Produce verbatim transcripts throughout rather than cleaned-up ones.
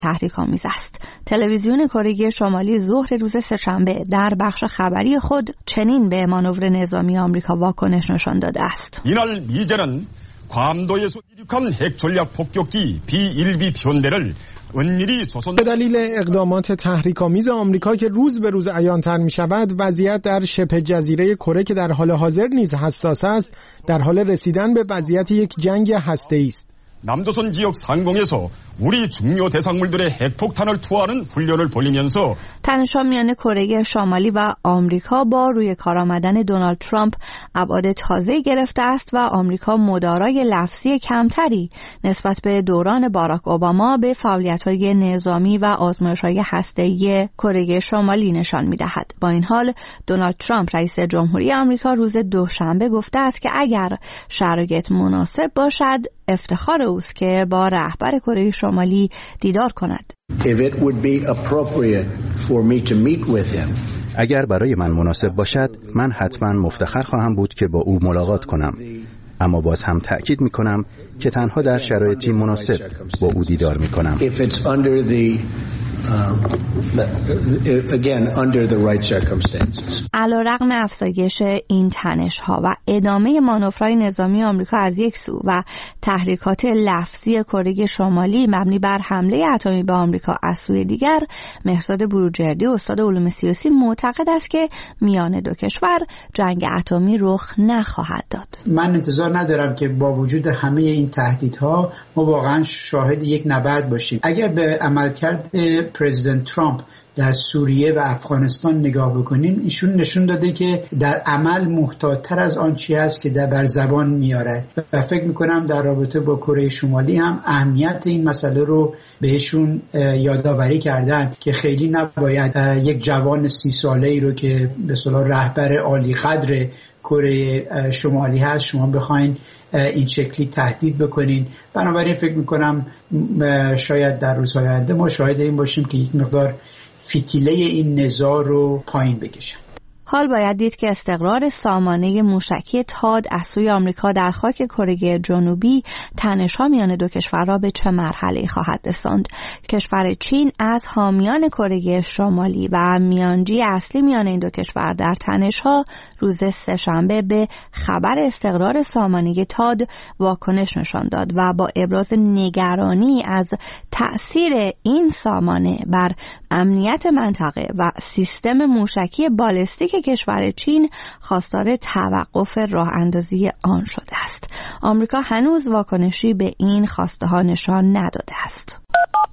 تحریک‌آمیز است. تلویزیون کره شمالی ظهر روز سه‌شنبه در بخش خبری خود چنین به مانور نظامی آمریکا واکنش نشان داده است. 이날 미제는 괌도에서 이륙한 핵 전략 폭격기 비 일 비 편대를 به دلیل اقدامات تحریک‌آمیز آمریکا که روز به روز عیان‌تر می‌شود، وضعیت در شبه جزیره کره که در حال حاضر نیز حساس است، در حال رسیدن به وضعیت یک جنگ هسته‌ای است. 남조선 지역 상공에서 우리 중요 대상물들의 핵폭탄을 투하하는 훈련을 벌이면서 تنش‌ها میان کره شمالی و آمریکا با روی کار آمدن دونالد ترامپ ابعاد تازه‌ای گرفته است و آمریکا مدارای لفظی کمتری نسبت به دوران باراک اوباما به فعالیت‌های نظامی و آزمایش‌های هسته‌ای کره شمالی نشان می‌دهد. با این حال دونالد ترامپ رئیس جمهوری آمریکا روز دوشنبه گفته است که اگر شرایط مناسب باشد افتخار اوست که با رهبر کره شمالی دیدار کند. اگر برای من مناسب باشد، من حتما مفتخر خواهم بود که با او ملاقات کنم. اما باز هم تأکید می کنم که تنها در شرایطی مناسب با او دیدار می کنم. علیرغم افزایش این تنش‌ها و ادامه مانورهای نظامی آمریکا از یک سو و تحریکات لفظی کره شمالی مبنی بر حمله اتمی به آمریکا از سوی دیگر، مهرزاد بروجردی استاد علوم سیاسی معتقد است که میان دو کشور جنگ اتمی رخ نخواهد داد. من انتظار ندارم که با وجود همه این تهدیدها ما واقعا شاهد یک نبرد باشیم. اگر به عملکرد پرزیدنت ترامپ در سوریه و افغانستان نگاه بکنیم، ایشون نشون داده که در عمل محتاط‌تر از آن چیزی است که در بر زبان میاره و فکر میکنم در رابطه با کره شمالی هم اهمیت این مسئله رو بهشون یادآوری کردن که خیلی نباید یک جوان سی ساله‌ای رو که به اصطلاح رهبر عالی قدر کره شمالی هست شما بخواین این شکلی تهدید بکنین. بنابراین فکر میکنم شاید در روزهای آینده ما شاهد این باشیم که یک مقدار فتیله این نزاع رو پایین بکشن. حال باید دید که استقرار سامانه موشکی تاد از سوی آمریکا در خاک کره جنوبی تنش‌ها میان دو کشور را به چه مرحله‌ای خواهد رساند. کشور چین از حامیان کره شمالی و میانجی اصلی میان این دو کشور در تنش‌ها روز سه‌شنبه به خبر استقرار سامانه تاد واکنش نشان داد و با ابراز نگرانی از تأثیر این سامانه بر امنیت منطقه و سیستم موشکی بالستیک کشور چین خواستار توقف راه اندازی آن شده است. آمریکا هنوز واکنشی به این خواسته ها نشان نداده است.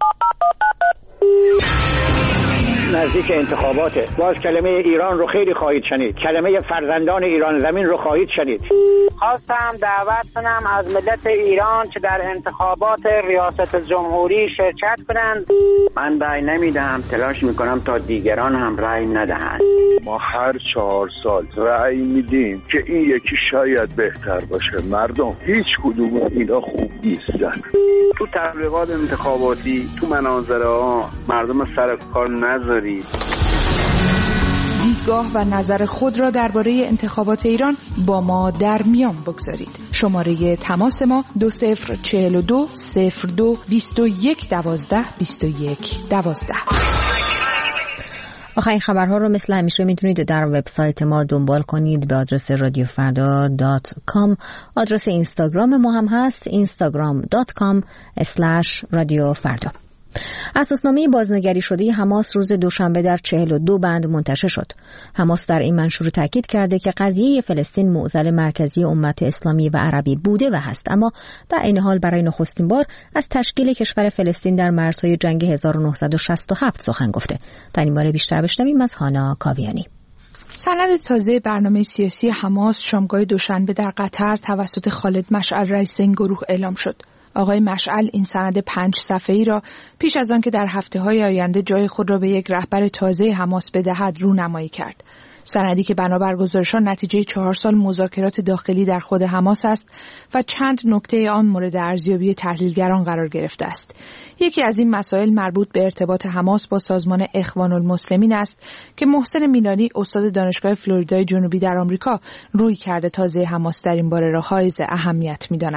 نزدیک انتخاباته. باز کلمه ایران رو خیلی خواهید شنید. کلمه فرزندان ایران زمین رو خواهید شنید. خواستم دعوت کنم از ملت ایران که در انتخابات ریاست جمهوری شرکت کنند. من رأی نمیدم، تلاش میکنم تا دیگران هم رأی ندهند. ما هر چهار سال رأی میدیم که این یکی شاید بهتر باشه. مردم هیچ کدوم اینا خوب نیستن. تو تبلیغات انتخاباتی، تو مناظره ها مردم سر کار نذارید. دیدگاه و نظر خود را درباره انتخابات ایران با ما در میان بگذارید. شماره تماس ما دو صفر چهل و دو صفر دو بیست و یک دوازده بیست و یک دوازده. آخرین خبرها رو مثل همیشه میتونید در وبسایت ما دنبال کنید به آدرس رادیو فردا دات کام. آدرس اینستاگرام ما هم هست اینستاگرام دات کام اسلش رادیو فردا. اساسنامه بازنگری شده حماس روز دوشنبه در چهل و دو بند منتشر شد. حماس در این منشور تاکید کرده که قضیه فلسطین معضل مرکزی امت اسلامی و عربی بوده و هست، اما در این حال برای نخستین بار از تشکیل کشور فلسطین در مرزهای جنگ هزار و نهصد و شصت و هفت سخن گفته. در این باره بیشتر بشنویم از هانا کاویانی. سند تازه برنامه سیاسی حماس شامگاه دوشنبه در قطر توسط خالد مشعل رئیس این گروه اعلام شد. آقای مشعل این سند پنج صفحه‌ای را پیش از آن که در هفته‌های آینده جای خود را به یک رهبر تازه حماس بدهد رونمایی کرد. سندی که بنابر گزارشان نتیجه چهار سال مذاکرات داخلی در خود حماس است و چند نکته آن مورد ارزیابی تحلیلگران قرار گرفته است. یکی از این مسائل مربوط به ارتباط حماس با سازمان اخوان المسلمین است که محسن میلانی استاد دانشگاه فلوریدای جنوبی در آمریکا روی کرده تازه حماس در این باره را حائز اهمیت می‌داند.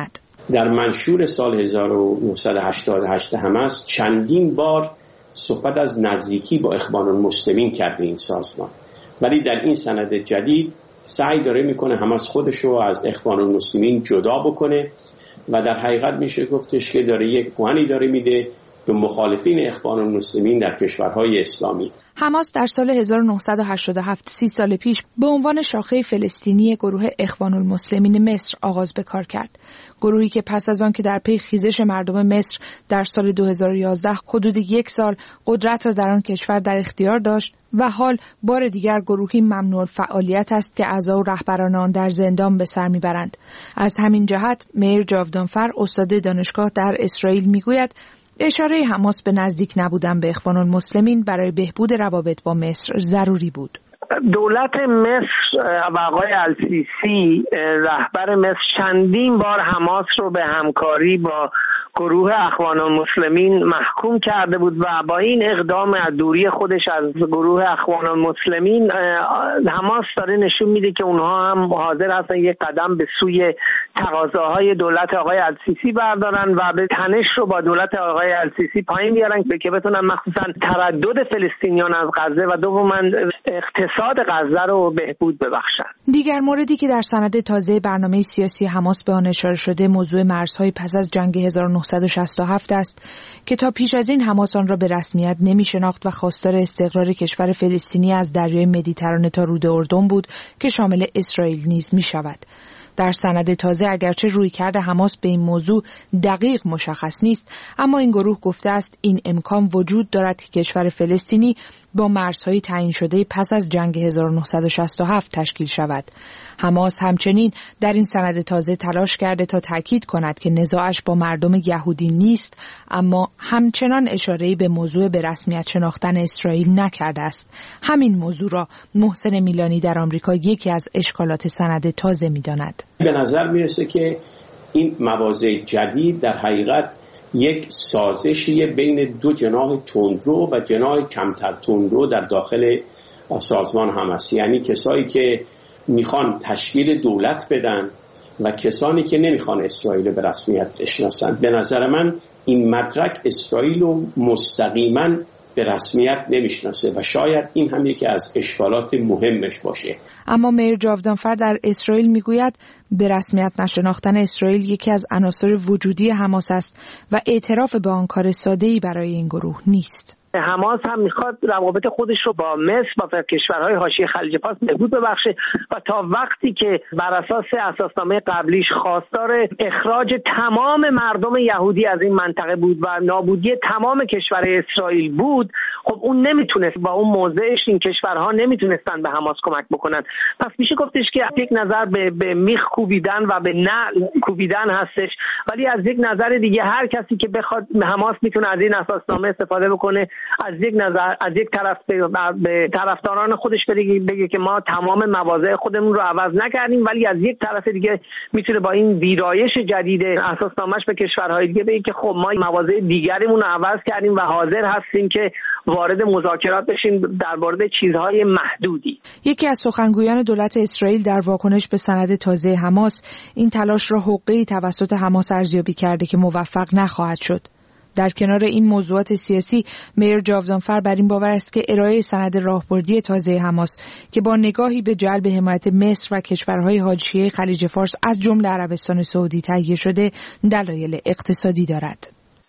در منشور سال هزار و نهصد و هشتاد و هشت حماس چندین بار صحبت از نزدیکی با اخوان المسلمین کرده این سازمان، ولی در این سند جدید سعی داره میکنه حماس خودش رو از اخوان المسلمین جدا بکنه و در حقیقت میشه گفتش که داره یک پوانی داره میده به مخالفین اخوان المسلمین در کشورهای اسلامی. حماس در سال هزار و نهصد و هشتاد و هفت، سی سال پیش، به عنوان شاخه فلسطینی گروه اخوان المسلمین مصر آغاز به کار کرد. گروهی که پس از آن که در پی خیزش مردم مصر در سال دو هزار و یازده حدود یک سال قدرت را در آن کشور در اختیار داشت و حال بار دیگر گروهی ممنوع الفعالیت است که اعضا و رهبران آن در زندان به سر میبرند. از همین جهت میر جاودانفر، استاد دانشگاه در اسرائیل، میگوید اشاره حماس به نزدیک نبودن به اخوان المسلمین برای بهبود روابط با مصر ضروری بود. دولت مصر و آقای السیسی رهبر مصر چندین بار حماس رو به همکاری با گروه اخوان المسلمین محکوم کرده بود و با این اقدام از دوری خودش از گروه اخوان المسلمین حماس داره نشون میده که اونها هم حاضر هستن یک قدم به سوی تقاضاهای دولت آقای السیسی بردارن و به تنش رو با دولت آقای السیسی پایین بیارن که بتونن مخصوصا تردد فلسطینیان از غزه و دوما اقتصاد غزه رو بهبود ببخشن. دیگر موردی که در سند تازه برنامه سیاسی حماس به آن اشاره شده موضوع مرزهای پس از جنگ هزار و نهصد و شصت و هفت است که تا پیش از این حماس آن را به رسمیت نمی شناخت و خواستار استقرار کشور فلسطینی از دریای مدیترانه تا رود اردن بود که شامل اسرائیل نیز می شود. در سند تازه اگرچه رویکرد حماس به این موضوع دقیق مشخص نیست، اما این گروه گفته است این امکان وجود دارد که کشور فلسطینی با مرزهای تعیین شده پس از جنگ هزار و نهصد و شصت و هفت تشکیل شود. حماس همچنین در این سند تازه تلاش کرده تا تاکید کند که نزاعش با مردم یهودی نیست، اما همچنان اشاره‌ای به موضوع به رسمیت شناختن اسرائیل نکرده است. همین موضوع را محسن میلانی در آمریکا یکی از اشکالات سند تازه می‌داند. به نظر میرسه که این مواضع جدید در حقیقت یک سازشی بین دو جناح تندرو و جناح کمتر تندرو در داخل سازمان حماس، یعنی کسایی که میخوان تشکیل دولت بدن و کسانی که نمیخوان اسرائیل به رسمیت بشناسن. به نظر من این مدرک اسرائیل رو مستقیما به رسمیت نمیشناسه و شاید این هم یکی از اشکالات مهمش باشه. اما میر جاودانفر در اسرائیل میگوید به رسمیت نشناختن اسرائیل یکی از عناصر وجودی حماس است و اعتراف به آن کار ساده‌ای برای این گروه نیست. حماس هم میخواد روابط خودش رو با مصر و کشورهای حاشیه خلیج فارس بهبود ببخشه و تا وقتی که بر اساس اساسنامه قبلیش خواستار اخراج تمام مردم یهودی از این منطقه بود و نابودی تمام کشورهای اسرائیل بود، خب اون نمیتونست با اون موضعش این کشورها نمیتونستن به حماس کمک بکنن. پس میشه گفتش که یک نظر به, به میخ کوبیدن و به نعل کوبیدن هستش، ولی از یک نظر دیگه هر کسی که بخواد حماس میتونه از این اساسنامه استفاده بکنه، از یک نظر از یک طرف به طرفداران خودش بگه, بگه که ما تمام مواضع خودمون رو عوض نکردیم، ولی از یک طرف دیگه میتونه با این ویرایش جدید اساسنامه‌اش به کشورهای دیگه بگه که خب ما مواضع دیگریمون رو عوض کردیم و حاضر هستیم که وارد مذاکرات بشیم در مورد چیزهای محدودی. یکی از سخنگویان دولت اسرائیل در واکنش به سند تازه حماس این تلاش را حقه‌ای توسط حماس ارزیابی کرده که موفق نخواهد شد. در کنار این موضوعات سیاسی، میر جاودانفر بر این باور است که ارائه سند راهبردی تازه حماس که با نگاهی به جلب حمایت مصر و کشورهای حاشیه خلیج فارس از جمله عربستان سعودی تهیه شده دلایل اقتصادی دارد.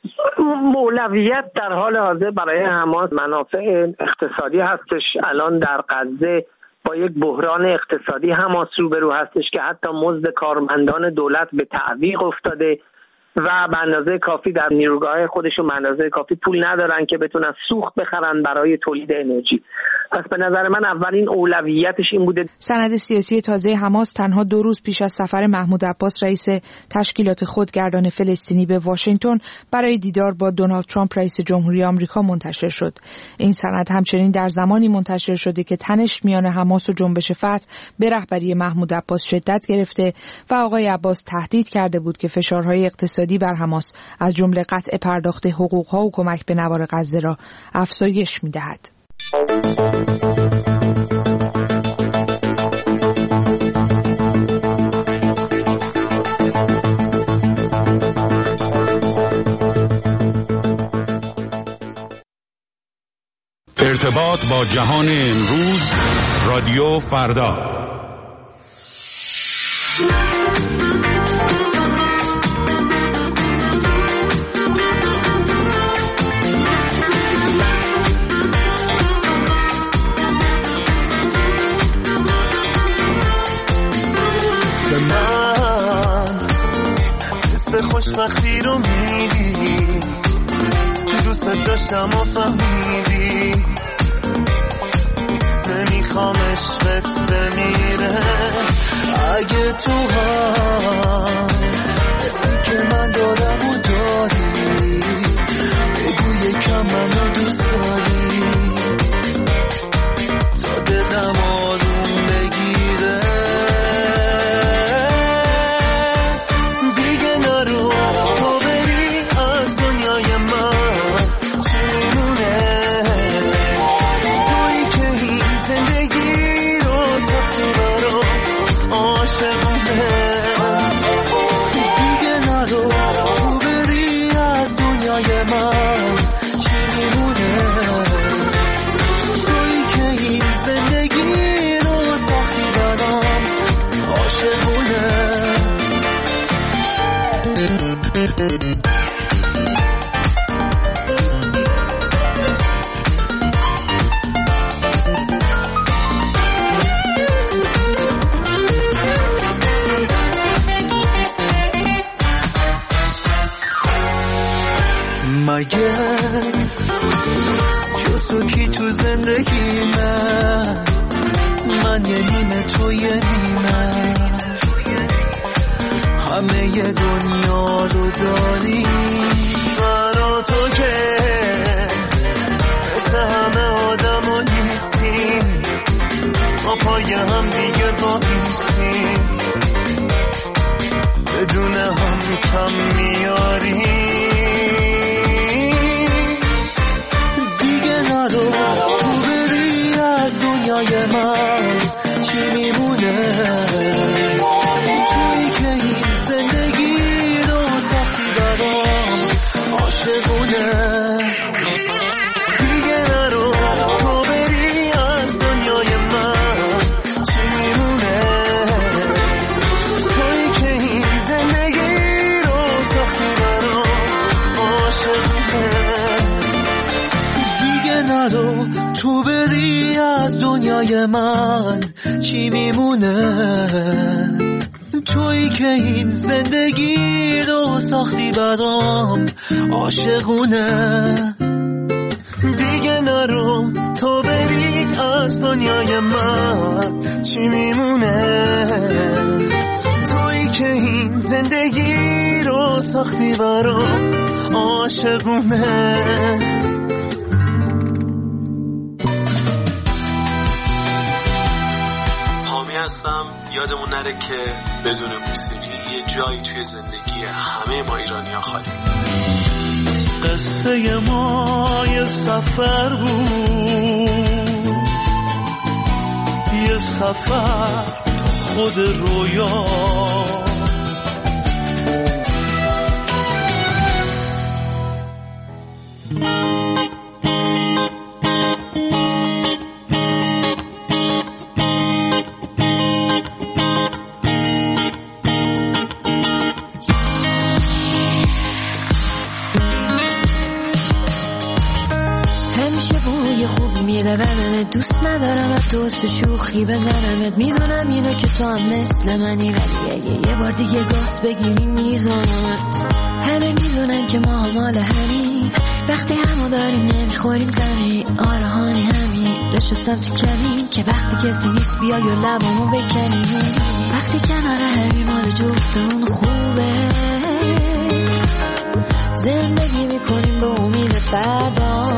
اولویت در حال حاضر برای حماس منافع اقتصادی هستش. الان در غزه با یک بحران اقتصادی حماس روبرو هستش که حتی مزد کارمندان دولت به تعویق افتاده و به اندازه کافی در نیروگاه خودشون به اندازه کافی پول ندارن که بتونن سوخت بخرن برای تولید انرژی. پس به نظر من اولین اولویتش این بوده. سند سیاسی تازه حماس تنها دو روز پیش از سفر محمود عباس رئیس تشکیلات خودگردان فلسطینی به واشنگتن برای دیدار با دونالد ترامپ رئیس جمهوری آمریکا منتشر شد. این سند همچنین در زمانی منتشر شده که تنش میان حماس و جنبش فتح به رهبری محمود عباس شدت گرفته و آقای عباس تهدید کرده بود که فشارهای اقتصادی بر حماس از جمله قطع پرداخت حقوق‌ها و کمک به نوار غزه را افزایش می‌دهد. ارتباط با جهان امروز، رادیو فردا. به من حس خوشبختی رو میدی، دوست داشتم و فهمیدی، نمیخوام عشقت بمیره. اگه تو هم که من دارم و داری، بگو یکم منو دوست داری تا دلم آروم بگیره. دیگه نرو تو بری از دنیای من، چی میمونه تویی که این زندگی رو سختی برام عاشقونه. دیگه نرو تو بری از دنیای من، چی میمونه تویی که این زندگی رو سختی برام عاشقونه. مگه جز تو کی تو زندگی من، من یه نیمه تو یه نیمه، همه ی دنیا رو داری برا تو که مثل همه آدم ها نیستیم، ما پای هم دیگه بایستیم، بدون هم کم میاریم. تو بری از دنیای من، چی میمونه تویی که این زندگی رو سختی برام عاشقونه. دیگه نرو تو بری از دنیای من، چی میمونه تویی که این زندگی رو سختی برام عاشقونه. نرو تو بری از دنیای من، چی میمونه تویی که این زندگی رو ساختی برام عاشقونه. دیگه نرو تو بری از دنیای من، چی میمونه تویی که این زندگی رو ساختی برام عاشقونه. هستم. یادمون نره که بدون موسیقی یه جایی توی زندگی همه ما ایرانی‌ها خالی. قصه ما یه سفر بود، یه سفر تو خود رویا، دوست ندارم از دوست شوخی بزنمت، میدونم اینو که تو هم مثل منی، ولی اگه یه بار دیگه گاز بگیری میزنمت. همه میدونن که ما مال همین، وقتی همو داریم نمیخوریم زمین. آره هانی همین نشستم تو کمین که وقتی کسی نیست بیای و لبامو بکنیم. وقتی کنار همین مال جفتمون خوبه، زندگی میکنیم به امید فردا.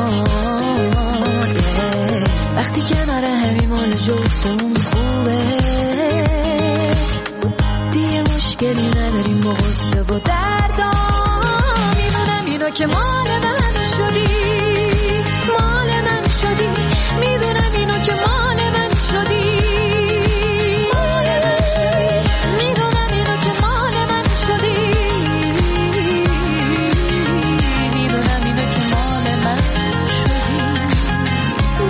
وقتی کنار همین مال جفتمون خوبه، دیگه مشکلی نداریم با غصه و دردا. میدونم اینو که مال من شدی، مال من شدی، میدونم اینو که مال من شدی، مال من شدی، میدونم اینو که مال من شدی، میدونم اینو که مال من شدی.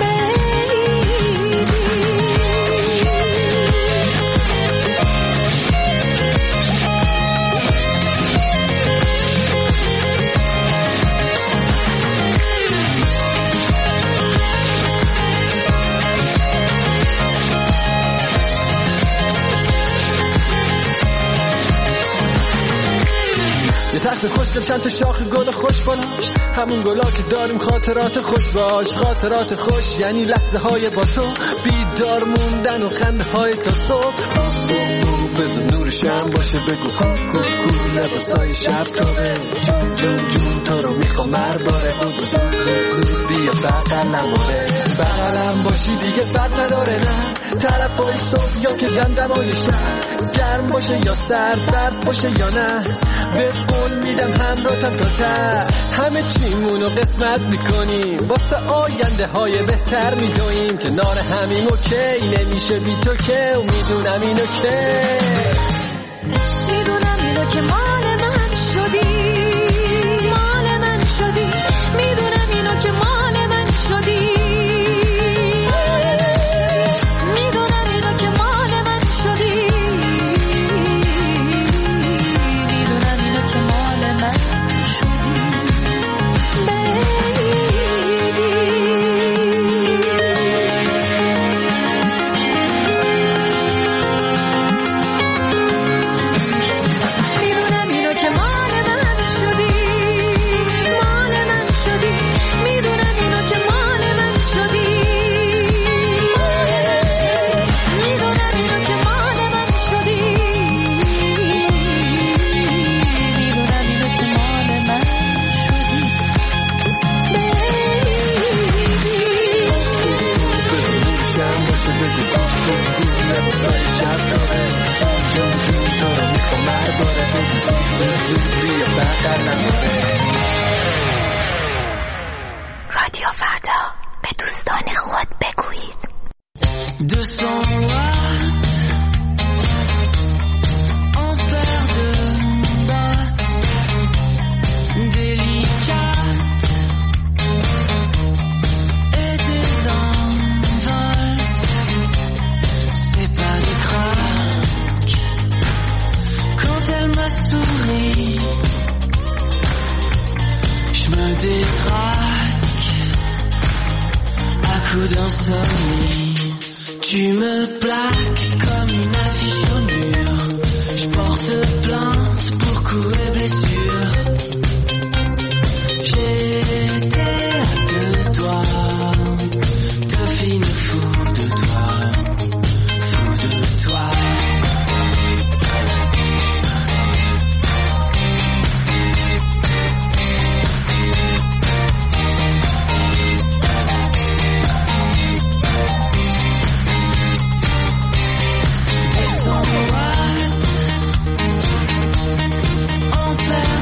تخت خوشگل چند تا شاخ گل خوش بالاش، همون گلا که داریم خاطرات خوش باش. خاطرات خوش یعنی لحظه های با تو، بیدار موندن و خنده های تا صبح. بذار نور شم باشه بگو ها کو کو، لباسای شب تابه جون جون جون تو رو میخوام مرباره. بود زود زود زود بیا بغل نماره، بغلم باشی دیگه فرق نداره نه. طرفای صبح یا که دمدمای شب، گرم باشه یا سرد، برف باشه یا نه، به قول میدم همراهتم تا ته. همه چیمونو قسمت میکنیم واسه آینده های بهتر میدویم، کنار همیم اوکی نمیشه بی تو که، و میدونم اینو که میدونم اینو که مال من شدی، مال من شدی. میدونم اینو که مال من شدی، میدونم اینو که مال من شدی، میدونم اینو که مال من شدی. رادیو فردا، به دوستان خود بگویید. Tu me plaques comme une affiche au mur. Je porte plainte pour coups et blessures. J'étais de toi, Dauphine fou de toi, fou de toi. En paix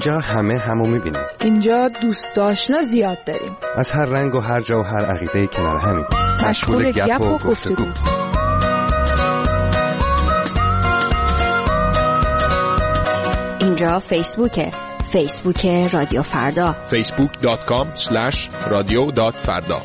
اینجا همه همو میبینیم. اینجا دوست آشنا زیاد داریم. از هر رنگ و هر جا و هر عقیده کنار همین. مشغول گپ و گفتگو. اینجا فیسبوکه. فیسبوک رادیو فردا. فیسبوک دات کام اسلش رادیو دات فردا.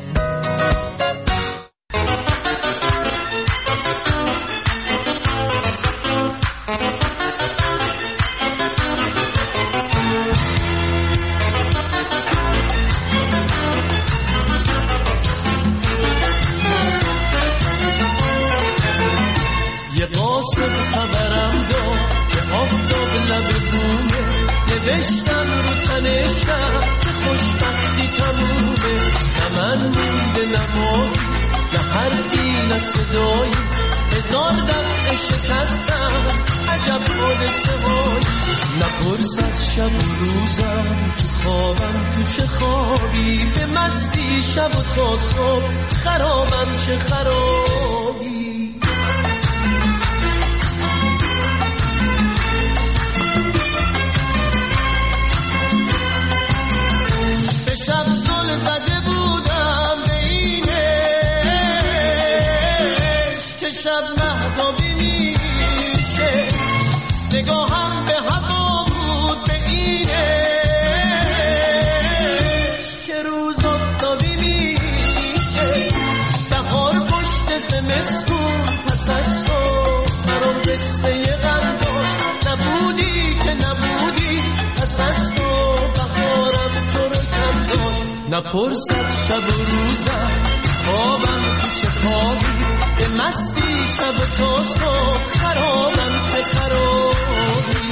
نوشتم رو تنشم که خوشبختی تمومه، نه من مونده نه مایی نه حرفی نه صدایی، هزار دفعه شکستم عجب حادثه هایی، نپرس از شب و روزم تو خوابم تو چه خوابی، به مستی شب و تا صبح خرابم چه خرابی. زده بودم به اینش که شب مهتابی میشه، نگاهم به هوا بود به اینش که روز آفتابی میشه، بهار پشت زمستون پس از تو برام قصه غم داشت، نبودی که نبودی پس از تو بهارم تو رو کم داشت، نپرس از شب و روزم خوابم تو چه خوابی، به مستی شب و تا صبح خرابم چه خرابی.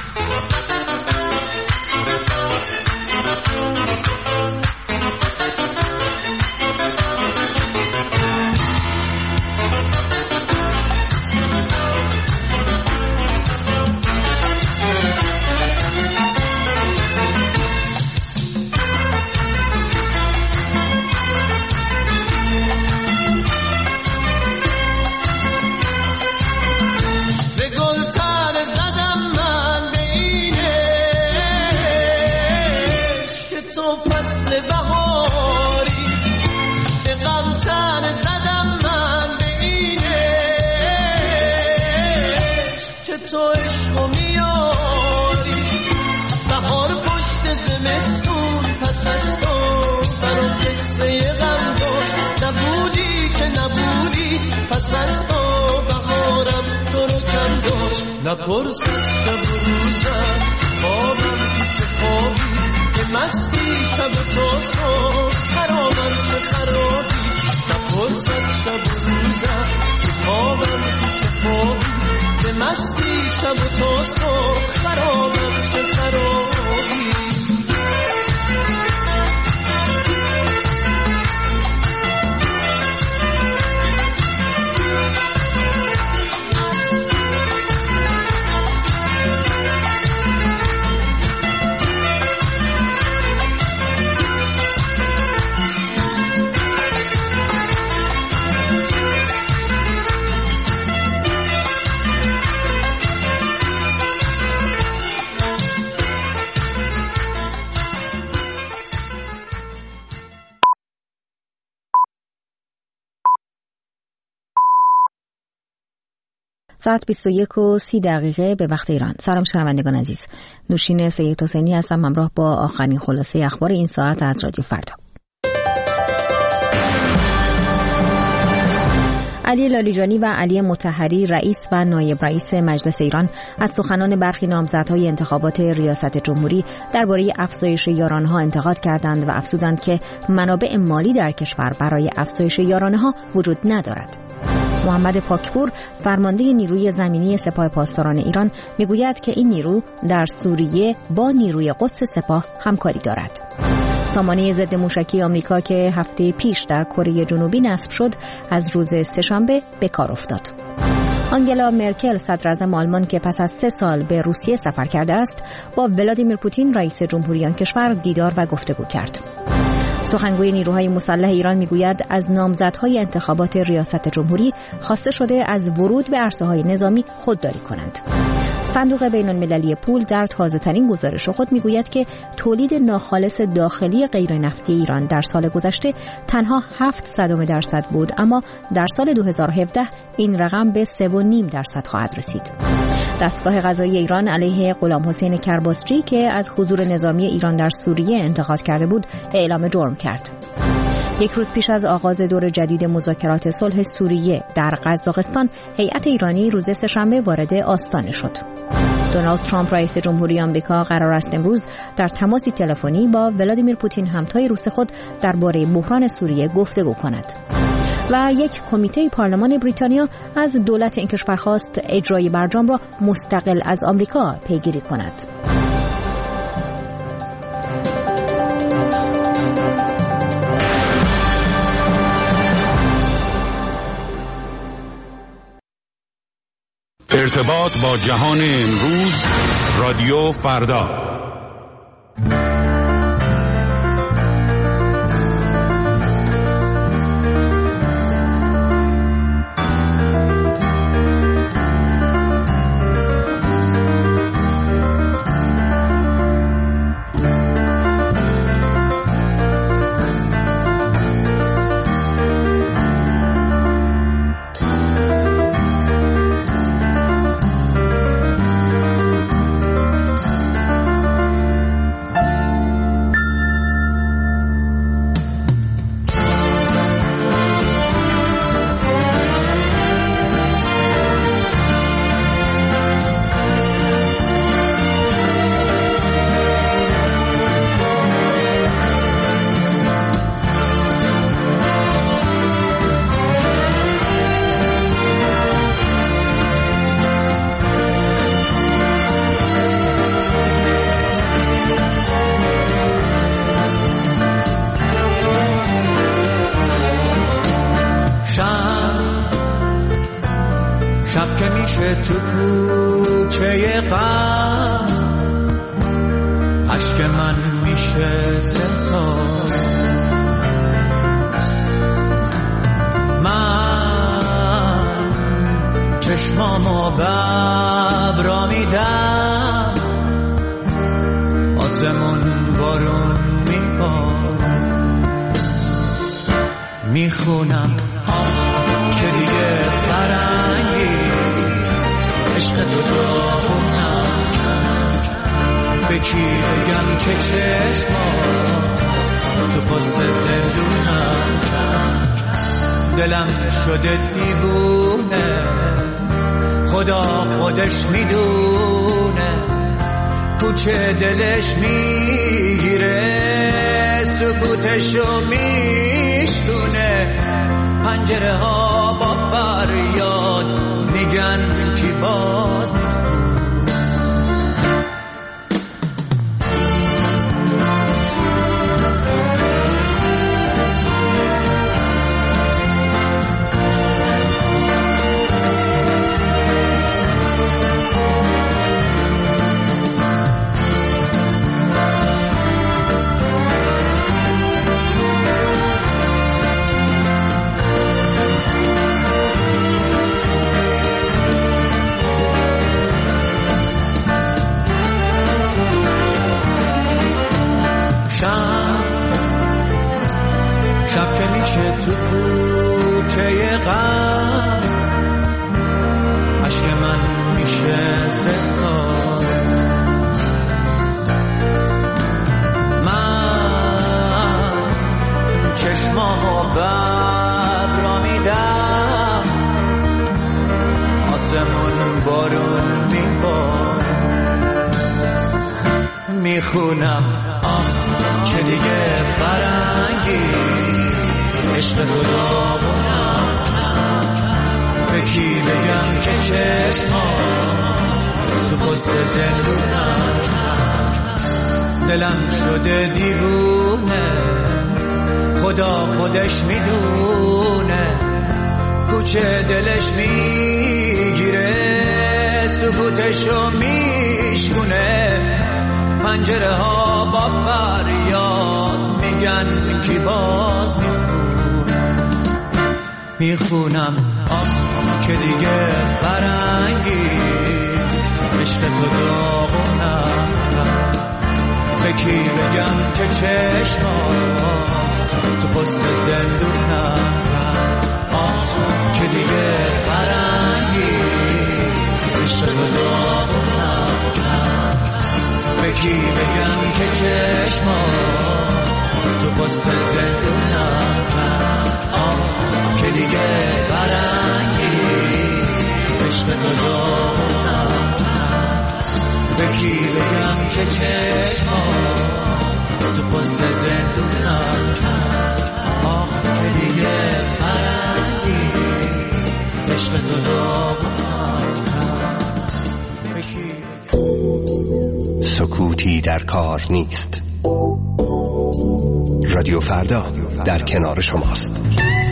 نپرس از شب و روزم خوابم تو چه خوابی، به مستی شب و تا صبح خرابم چه خرابی. نپرس از شب و روزم خوابم تو چه خوابی، به مستی شب و تا صبح خرابم چه خرابی. ساعت بیست و یک و سی دقیقه به وقت ایران. سلام شنوندگان عزیز، نوشین سید حسینی هستم، همراه با آخرین خلاصه اخبار این ساعت از رادیو فردا. علی لالیجانی و علی مطهری رئیس و نایب رئیس مجلس ایران از سخنان برخی نامزدهای انتخابات ریاست جمهوری درباره افزایش یارانه‌ها انتقاد کردند و افزودند که منابع مالی در کشور برای افزایش یارانه‌ها وجود ندارد. محمد پاکپور فرمانده نیروی زمینی سپاه پاسداران ایران میگوید که این نیرو در سوریه با نیروی قدس سپاه همکاری دارد. سامانه ضد موشکی آمریکا که هفته پیش در کره جنوبی نصب شد از روز سه‌شنبه به کار افتاد. آنگلا مرکل صدراعظم آلمان که پس از سه سال به روسیه سفر کرده است با ولادیمیر پوتین رئیس جمهوری آن کشور دیدار و گفتگو کرد. سخنگوی نیروهای مسلح ایران میگوید از نامزدهای انتخابات ریاست جمهوری خواسته شده از ورود به عرصه‌های نظامی خودداری کنند. صندوق بین‌المللی پول در تازه‌ترین گزارش خود میگوید که تولید ناخالص داخلی غیر نفتی ایران در سال گذشته تنها هفت صدم درصد بود، اما در سال دو هزار و هفده این رقم به سه و نیم درصد خواهد رسید. دستگاه قضایی ایران علیه غلام حسین کرباسچی که از حضور نظامی ایران در سوریه انتقاد کرده بود اعلام جرم کرد. یک روز پیش از آغاز دور جدید مذاکرات صلح سوریه در قزاقستان، هیئت ایرانی روز سه‌شنبه وارد آستانه شد. دونالد ترامپ رئیس جمهوری آمریکا قرار است امروز در تماسی تلفنی با ولادیمیر پوتین همتای روس خود درباره بحران سوریه گفتگو کند. و یک کمیته پارلمان بریتانیا از دولت این کشور خواست اجرای برجام را مستقل از آمریکا پیگیری کند. ارتباط با جهان امروز، رادیو فردا. تو کوچه غم اشک من میشه ستاره، من چشمامو ببرا میدم، آسمون بارون میباره، میخونم که دیگه فرنگی عشق تو داغونم کرد، به کی بگم که چشمات تو پست زندونم کرد، دلم شده دیوونه، خدا خودش میدونه، کوچه دلش میگیره، سکوتشو میشکونه، پنجره ها با فریاد میگن کی باز تو کوچه غم اشک من میشه ستاره، من چشمامو ببرا میدم، آسمون بارون میباره، میخونم آه که دیگه فرنگی عشق تو داغونم، به کی بگم که چشمات تو پست زندونم، دلم شده دیوونه، خدا خودش میدونه، کوچه دلش میگیره، سکوتشو میشکونه، پنجره ها با فریاد میگن میگن کی باز میخونم آه که دیگه فرنگیست عشق تو داغونم به کی بگم که چشمات تو پست زندونم آه که دیگه فرنگیست عشق تو داغونم به کی بگم که چشمات تو پست زندونم آه که دیگه فرنگیست عشق تو داغونم به کی بگم که چشمات تو پست زندونم آه که دیگه فرنگیست عشق تو داغونم به کی سکوتی در کار نیست. رادیو فردا در کنار شماست.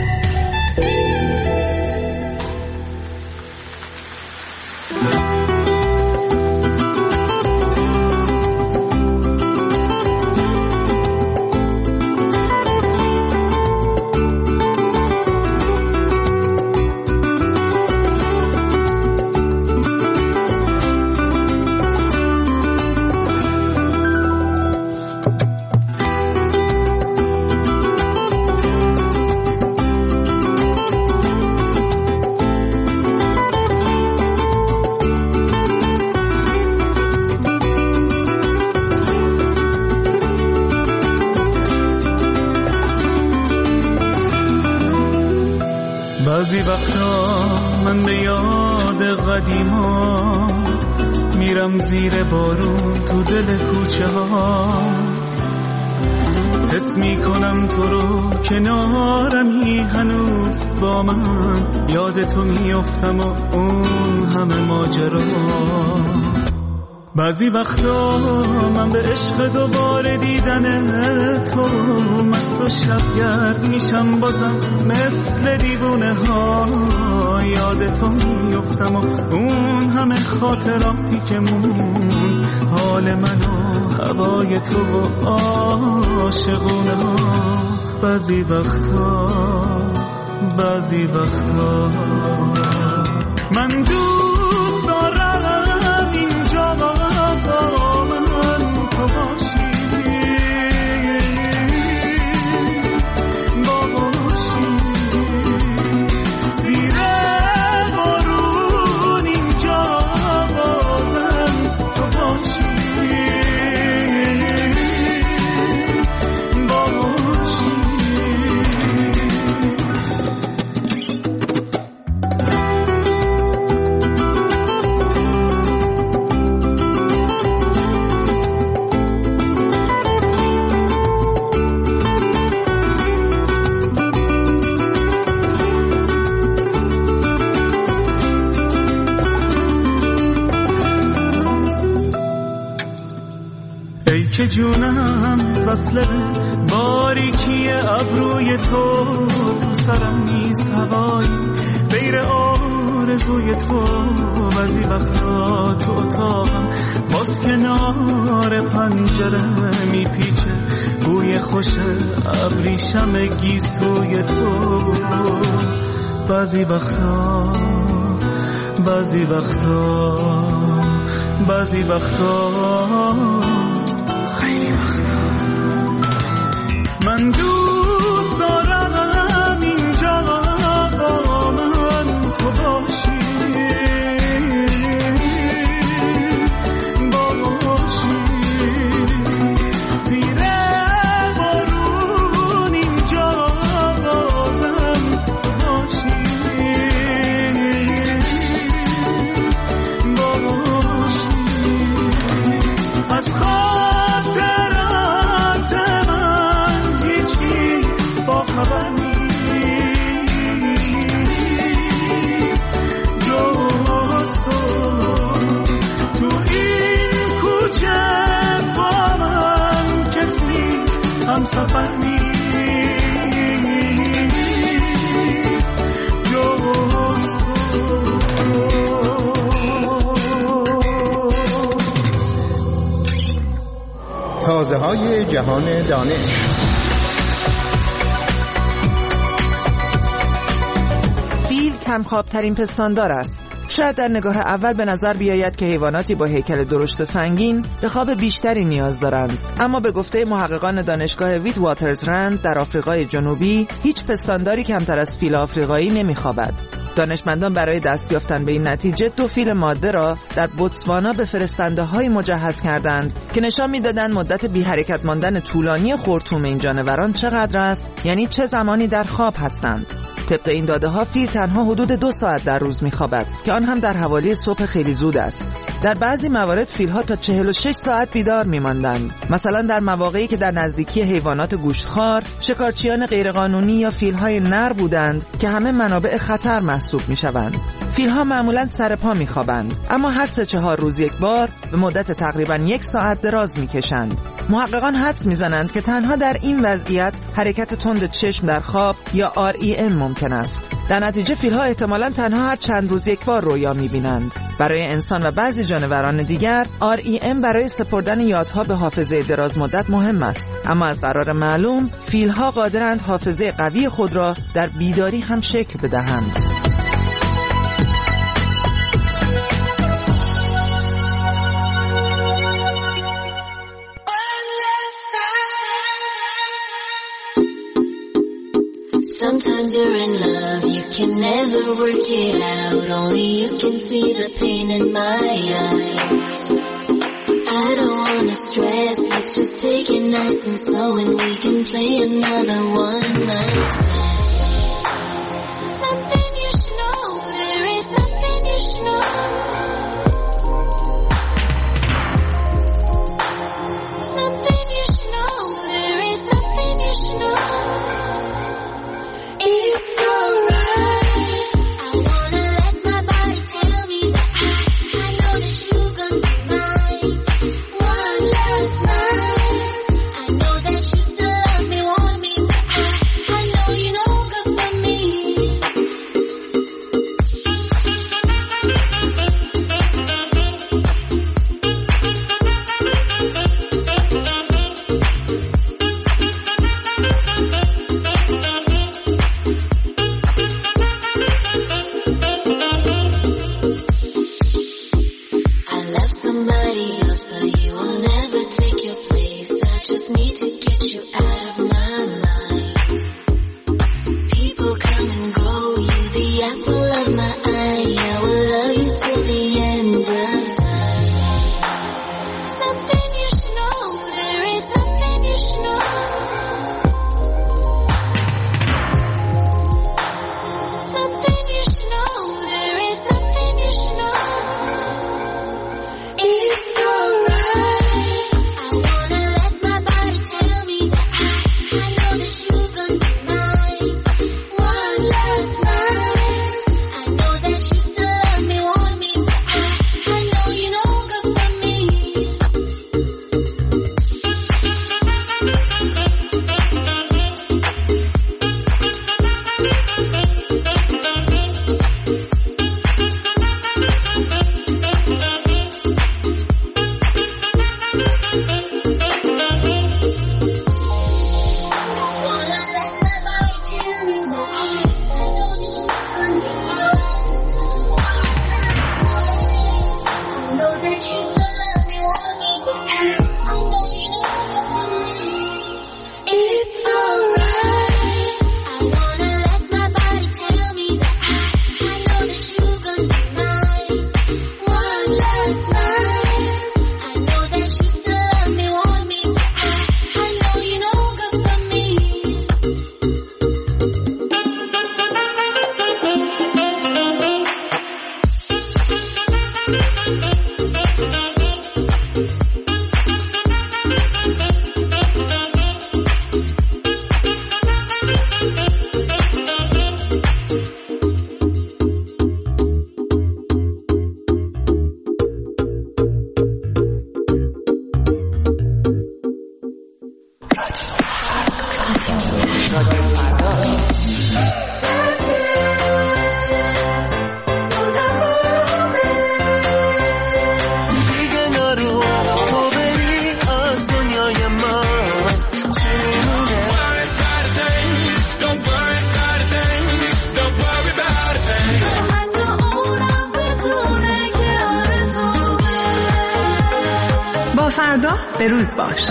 بعضی وقتا من به یاد قدیما میرم زیر بارون تو دل کوچه ها حس میکنم تو رو کنارمی هنوز با من یاد تو میافتم و اون همه ماجرا بعضی وقتا من به عشق دوباره دیدن تو مست و شبگرد میشم بازم مثل دیوونه ها یاد تو میافتم و اون همه خاطراتی که مون حال من و هوای تو و عاشقونه ها بعضی وقتا بعضی وقتا من دوست دارم اینجا با من تو باشی باشی زیر بارون اینجا بازم تو باشی باشی که جونم وصله باریکی ابروی تو تو سرم نیست هوایی غیر آرزوی تو بعضی وقتا تو اتاقم باز کنار پنجره میپیچه بوی خوش ابریشم گیسوی تو بعضی وقتا بعضی وقتا بعضی وقتا خیلی وقتا من دوست دارم اینجا با من تو باشی باشی زیر بارون اینجا بازم تو باشی باشی از خاطرات من هیچی با خبر نیست جز تو تو این کوچه با من کسی هم سفر نیست جز تازه های جهان دانش کمخوابترین پستاندار است. شاید در نگاه اول به نظر بیاید که حیواناتی با هیکل درشت و سنگین به خواب بیشتری نیاز دارند، اما به گفته محققان دانشگاه ویت واترزرند در آفریقای جنوبی هیچ پستانداری کمتر از فیل آفریقایی نمیخوابد. دانشمندان برای دست یافتن به این نتیجه دو فیل ماده را در بوتسوانا به فرستنده‌های مجهز کردند که نشان می‌دادند مدت بی حرکت ماندن طولانی خرطوم این جانوران چقدر است، یعنی چه زمانی در خواب هستند. طبق این داده ها فیل تنها حدود دو ساعت در روز می‌خوابد که آن هم در حوالی صبح خیلی زود است. در بعضی موارد فیل‌ها تا چهل و شش ساعت بیدار می‌ماندند. مثلا در مواقعی که در نزدیکی حیوانات گوشتخوار، شکارچیان غیرقانونی یا فیل‌های نر بودند که همه منابع خطر محسوب می‌شوند. فیل‌ها معمولاً سر پا می‌خوابند، اما هر سه چهار روز یک بار به مدت تقریباً یک ساعت دراز می‌کشند. محققان حدس می‌زنند که تنها در این وضعیت حرکت تند چشم در خواب یا آر ای ام ممکن است. در نتیجه فیل‌ها احتمالاً تنها هر چند روز یک بار رویا می‌بینند. برای انسان و بعضی جانوران دیگر آر ای ام برای سپردن یادها به حافظه دراز مدت مهم است، اما از قرار معلوم فیل‌ها قادرند حافظه قوی خود را در بیداری هم شکل بدهند. Sometimes you're in love, you can never work it out. Only you can see the pain in my eyes. I don't wanna stress, let's just take it nice and slow, and we can play another one night stand. Something you should know, there is something you should know. Something you should know, there is something you should know. It's alright. I wanna let my body tell me that I, I know that you're gonna be mine. One last night. I know that you still love me, want me, but I, I know you know فردا به روز باش.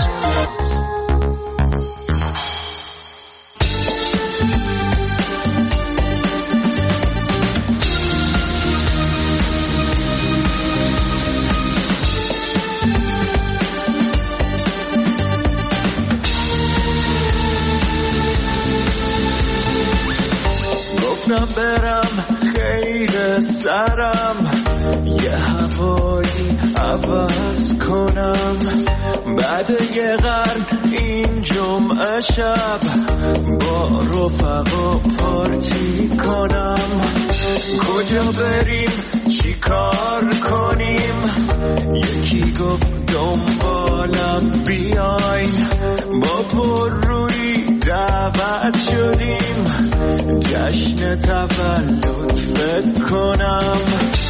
گفتم برم خیر سرم یه هوایی عوض کنم، بعد یه قرن این جمعه شب با رفقا پارتی کنم. کجا بریم چی کار کنیم؟ یکی گفت دنبالم بیاین، با پر روی دعوت شدیم جشن تولد فکر کنم.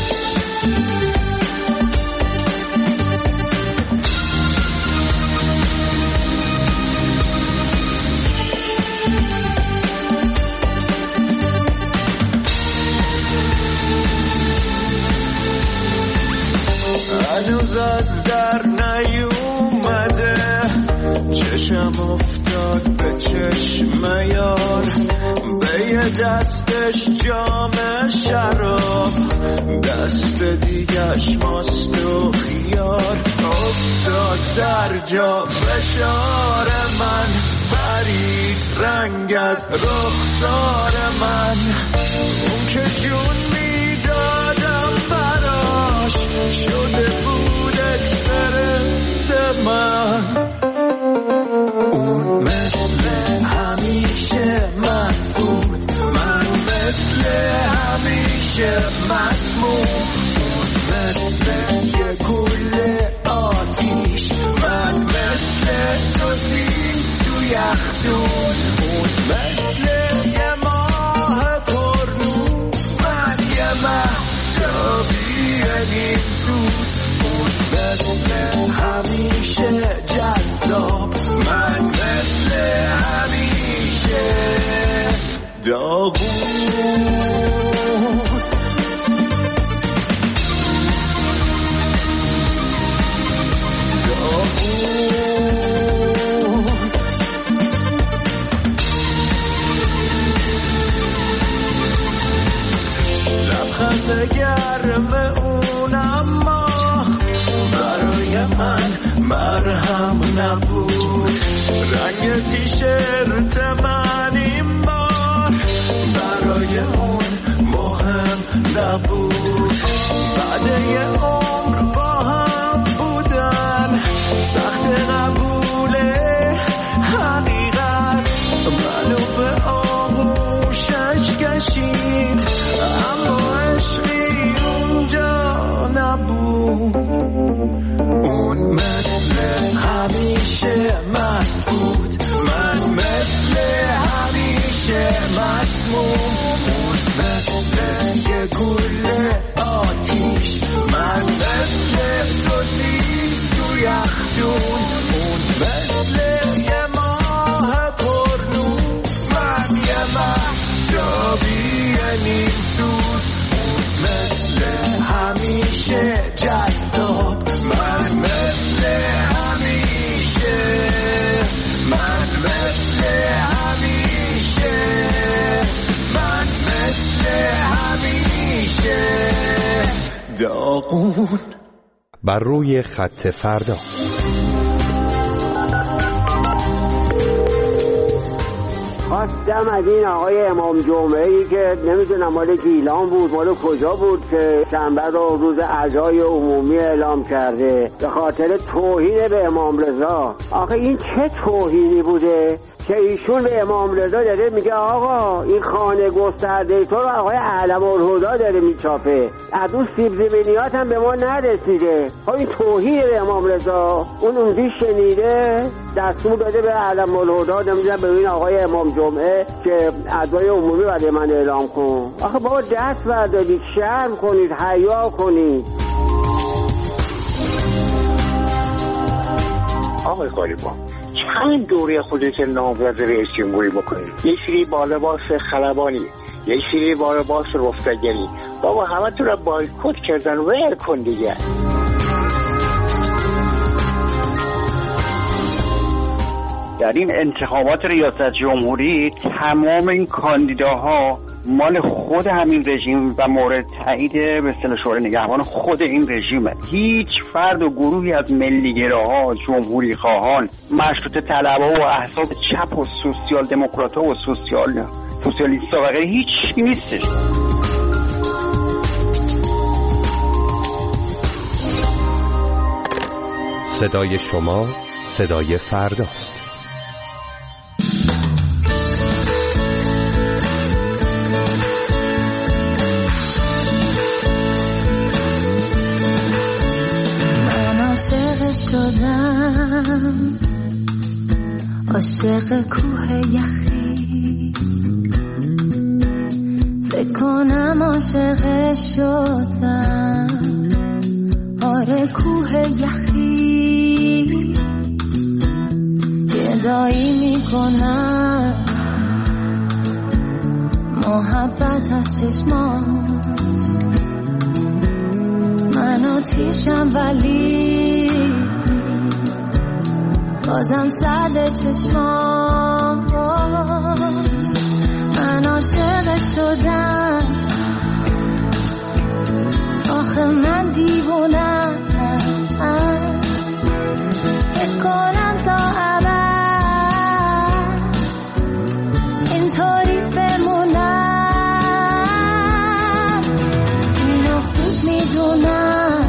هنوز از در نیومده، چشم افتاد به چشم یار، به یه دستش جام شراب، دست دیگش ماست و خیار. افتاد در جا فشار من، برید رنگ از رخسار من، اون که جون میدادم براش شده بود اکسپرنت من. اون مثل همیشه مست بود، من مثل همیشه مسموم. اون مثل یه گل آتیش، من مثل سوسیس تو یخدون. اون مثل یه ماه پرنور، من یه مهتابی نیم سوز. اون مثل همیشه جذاب، من مثل همیشه داغون. لبخند گرم اون اما برای من مرهم نبود، رنگ تیشرت من این بار برای اون مهم نبود. بعد یه عمر با هم بودن سخت قبوله حقیقت، منو به آغوشش کشید اما عشقی اونجا نبود. اون مثل همیشه مست بود، من مثل همیشه مسموم. اون مثل یه گل آتیش، من مثل سوسیس تو یخدون. اون مثل یه ماه پرنور، من یه مهتابی نیم سوز. اون مثل همیشه جذاب، من مثل همیشه، من مثل همیشه، من مثل همیشه داغون. بر روی خط فردا. خواستم از این آقای امام جمعه‌ای که نمیدونم مال گیلان بود مال کجا بود که شنبه رو روز عزای عمومی اعلام کرده به خاطر توهین به امام رضا. آخه این چه توهینی بوده که ایشون به امام رضا داره میگه آقا این خانه گسترده تو رو آقای علم الهدی داره میچاپه، از اون سیب زمینیات هم به ما نرسیده. این توهین به امام رضا. اون اونجی شنیده دستور داده به علم الهدی، نمیدونم به این آقای امام جمعه که عزای عمومی برای من اعلام کن. آخه بابا دست بردارید، شرم کنید، حیا کنید. آقای قالیبا همین دوره خودت نامزد رئیس جمهوری بکنید، یه سری با لباس خلبانی، یه سری با لباس رفتگری، بابا همه تو را بایکوت کردن، ول کن دیگه. در این انتخابات ریاست جمهوری تمام این کاندیداها مال خود همین رژیم و مورد تایید به اصطلاح شورای نگهبان خود این رژیمه. هیچ فرد و گروهی از ملیگراها، جمهوری خواهان، مشروطه طلبها و احزاب چپ و سوسیال دموکرات‌ها و سوسیال سوسیالیست‌ها و غیره هیچ نیستش. صدای شما صدای فرداست. شدم عاشق کوه یخی، فکر کنم عاشق شدم، آره کوه یخی، گدایی میکنم محبت از چشماش، من آتیشم ولی بازم سرد چشماش، من عاشق شدم، آخه من دیوونم، فکر کنم تا ابد اینطوری بمونم، اینو خوب میدونم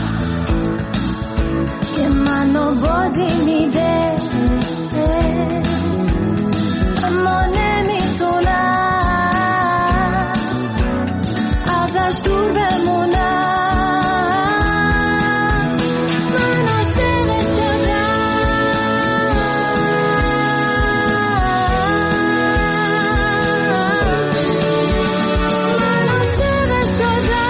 که منو بازی میده، اما نمیتونم ازش دور بمونم، من عاشق شدم، من عاشق شدم.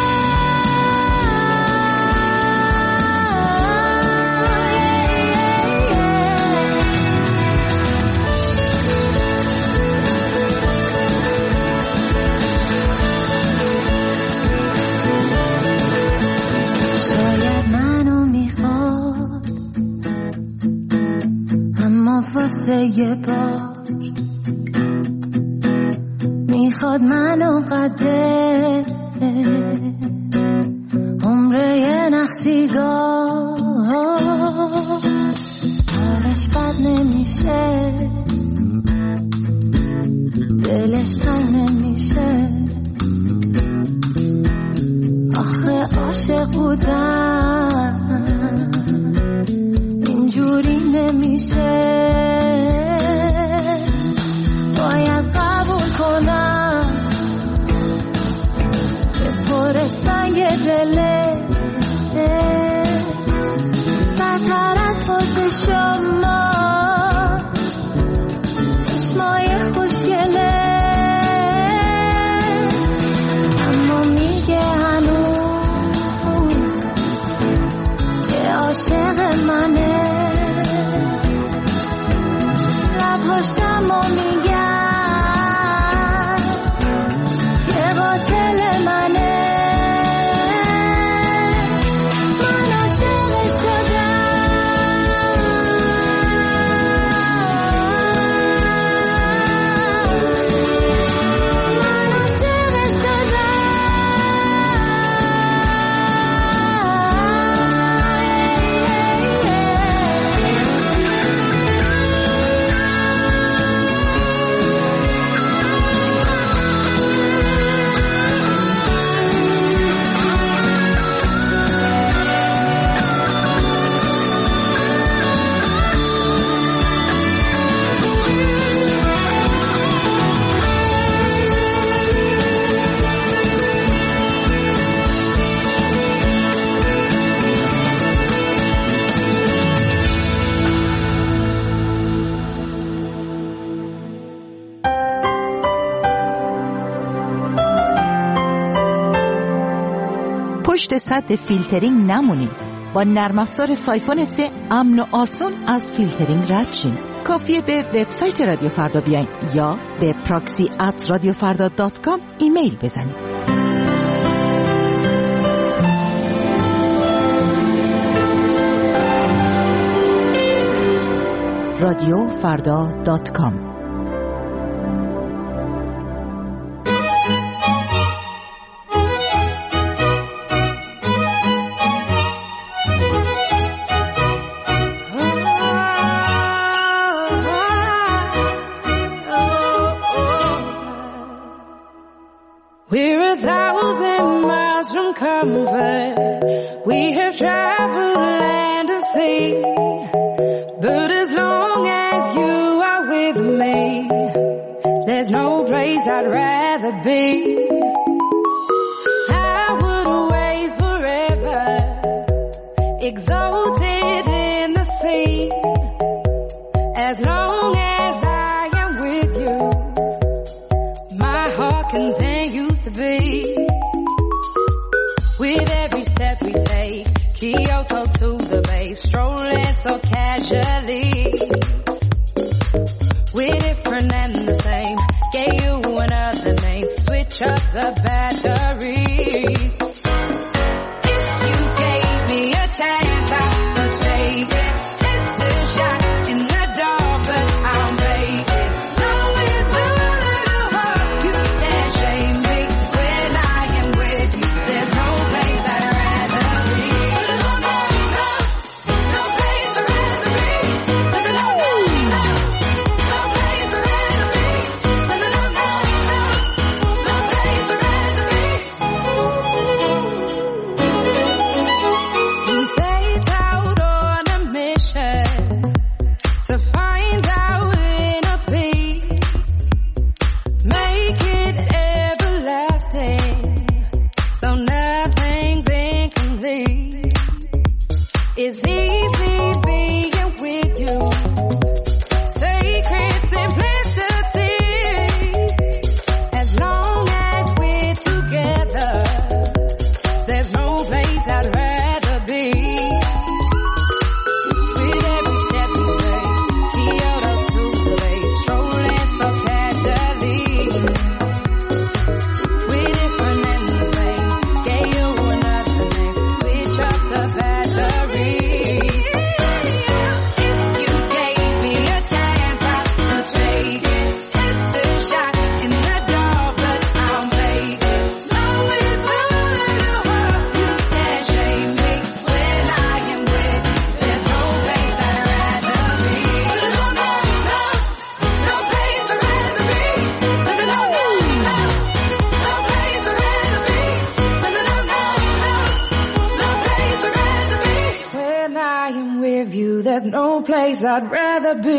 واسه یه بار میخواد منو قده عمره یه نخسیگاه، حالش بد نمیشه، دلش تنگ نمیشه، آخه عاشق بودم اینجوری نمیشه، باید قبول کنم که پر سنگ دله، سرتر از خود شما چشمای خوشگله، اما میگه هنوز که عاشق منه، لبهاشم و میگن که قاتل منه، من عاشق شدم، من عاشق شدم. پشت سد فیلترینگ نمونید. با نرم افزار سایفون سه امن و آسون از فیلترینگ رد شین. کافیه به وبسایت رادیو فردا بیاین یا به پراکسی ات رادیو فردا دات کام ایمیل بزنید. رادیو فردا دات کام. We're a thousand miles from comfort. We have traveled land and sea. But as long as you are with me, there's no place I'd rather be. I would wait forever, exalted in the sea. As long as I am with you, my heart continues to beat. With every step we take, Kyoto to the bay, strolling so casually. We're different and the same, gave you another name, switch up the batteries. If you gave me a chance, I would take it. It's a shot in the dark, but I'll make it. Know with a little heart, you can't shame me. When I am with you, there's no place I'd rather be. No, no, no, no place I'd rather be. No, no, no, no, no place I'd rather be. No, no, no, no, no place I'd rather be. We set out on a mission to find our inner peace, make it everlasting, so nothing's incomplete. It's easy being with you, sacred simplicity. As long as we're together, there's no place I'd rather be. With every step we take, Kyoto to the bay, strolling so casually. We're different and the same, gave you another name, switch up the batteries. If you gave me a chance, I would take it. It's a shot in the dark, but I'll make it. Know with a little heart, you can't shame me. When I am with you, there's no place I'd rather be. No, no, no, no place I'd rather be. No, no, no, no, no, no place I'd rather be. No, no, no, no, no, no place I'd rather be. When I am with you, there's no place I'd rather be.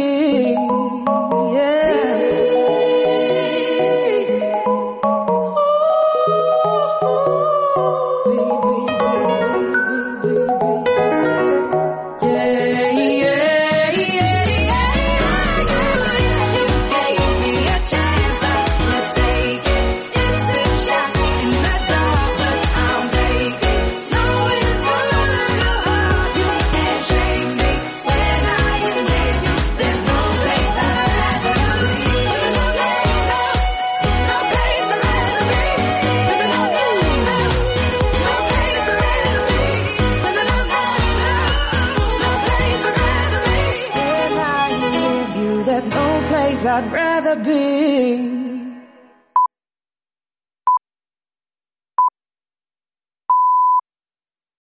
I'd rather be.